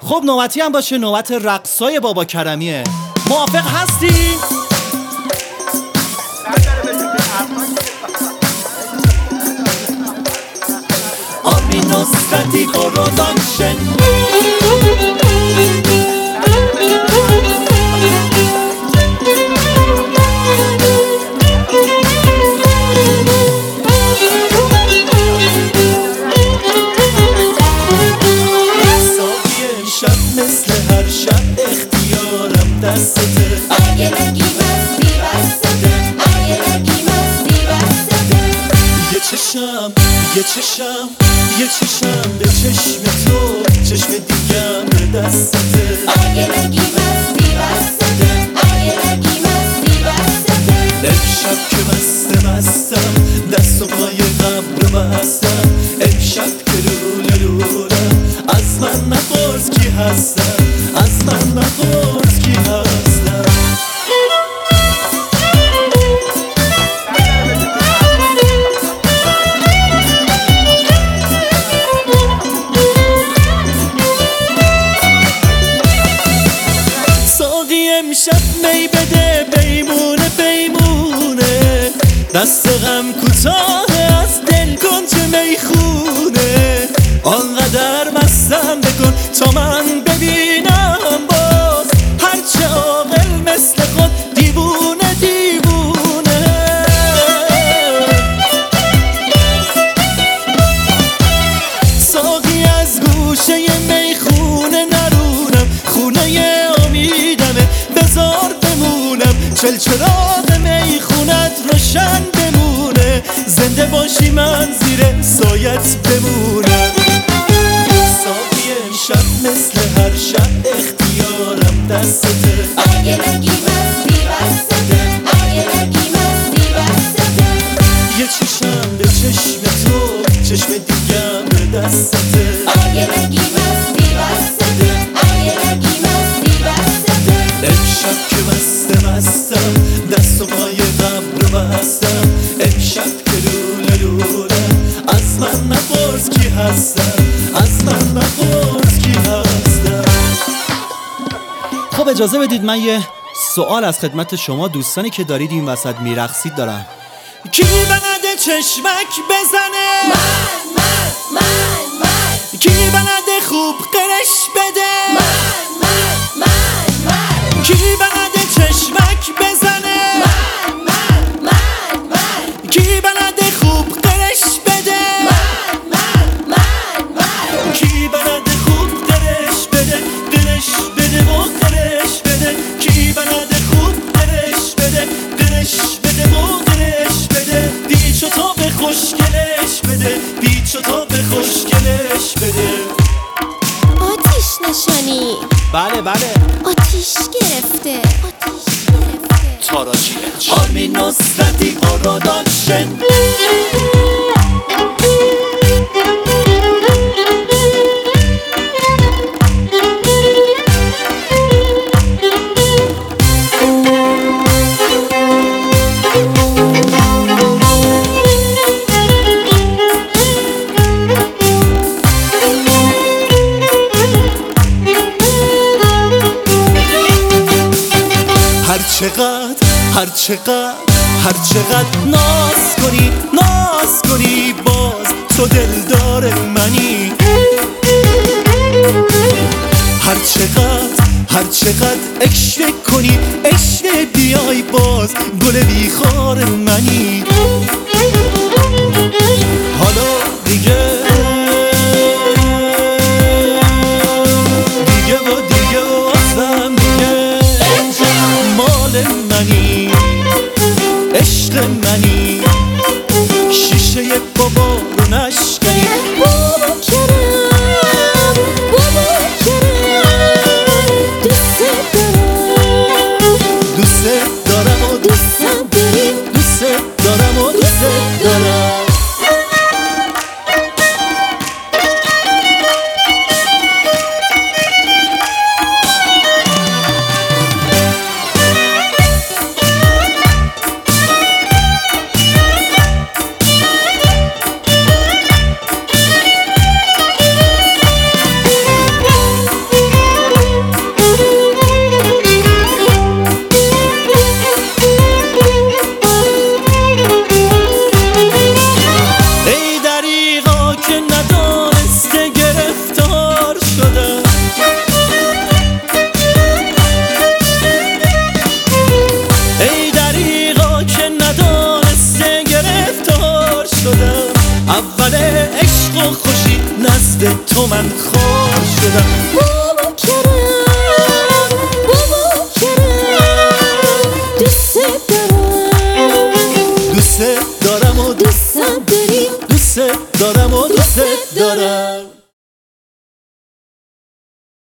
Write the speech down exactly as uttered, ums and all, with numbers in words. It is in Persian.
خب نوبتی هم باشه، نوبت رقصای بابا کرمیه. موافق هستی؟ آبی نصرتی پروداکشن. مثل هر شب اختیارم دستته، اگه نگی مستی بستته، اگه نگی مستی بستته. یه چشم یه چشم یه چشم به چشم تو، چشم دیگم به دستته، اگه نگی مستی بستته، اگه نگی مستی بستته. امشب که مست مستم، دست و پای قبر بستم، امشب که لوله لولم، از من نپرس کی هستم، از من نپرس کی هستم. ساقی امشب می بده، بیمونه بیمونه، دست غم کوتاه از دل کن چه میخونه. آنقدر مستم بکن تا من ببینم باز، هرچه عاقل مثل خود دیوونه دیوونه. ساقی از گوشه میخونه نرونم، خونه امیدمه بذار بمونم، چل چراغ میخونت روشن بمونه، زنده باشی من زیر سایت بمونم. ساقی امشب مثل هر شب اختیارم دستته، اگه نگی مستی بستته، اگه نگی مستی بستته. یه چشم به چشم تو، چشم دیگم به دستته، اگه نگی مستی بستته، اگه نگی مستی بستته. امشب که مست مستم، دست و پای قبر بستم، امشب که لوله لولم، از من نپرس کی هستم، از من نپرس کی هستم. خب اجازه بدید من یه سوال از خدمت شما دوستانی که دارید این وسط میرقصید دارم. کی بلده چشمک بزنه؟ من من من من. کی بلده خوب قرش بده؟ من من من من. کی بلده چشمک بزنه؟ من من من من. کی بلده خوب قرش بده؟ من من من من. کی بلده خوب قرش بده، قرش بده و قرش بده. کی بلده خوب قرش بده، قرش بده و قرش بده. پیچ و تاب خوشگلش بده، پیچ و تاب خوشگلش بده. آتیش نشانی. بله بله. آتیش گرفته. آتیش گرفته. تاراجیش آرمین نصرتی پروداکشن. هر چقدر هر چقدر هر چقدر ناز کنی ناز کنی، باز تو دلدار منی. هر چقدر هر چقدر عشق کنی عشق بیای، باز گل بیخار منی.